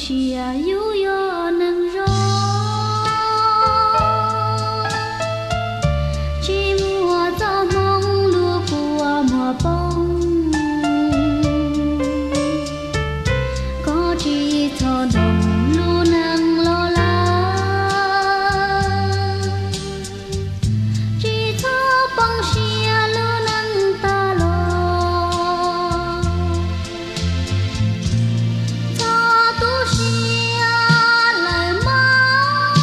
xia yu yo nâng gió chỉ mùa gió mong lúa của mùa bông có chỉ cho đồng lúa nâng lo lắng chỉ cho bông xia lúa nâng ta lo cho tu xia lời mong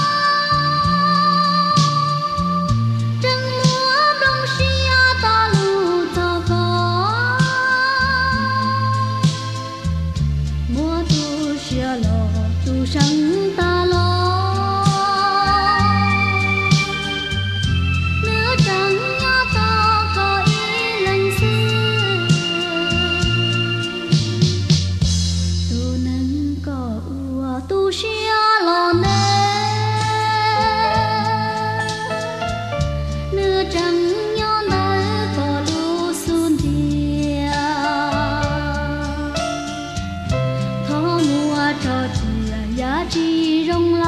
trăng múa bông xia ta lù cho có múa tu xia lo tu sang ta lo nước trắng nhỏ to có ý lần xưa tu nâng có ua tu xia lo nè nước trắng nhỏ nơi có lu xuân thia thó mua cho chia giá trị rong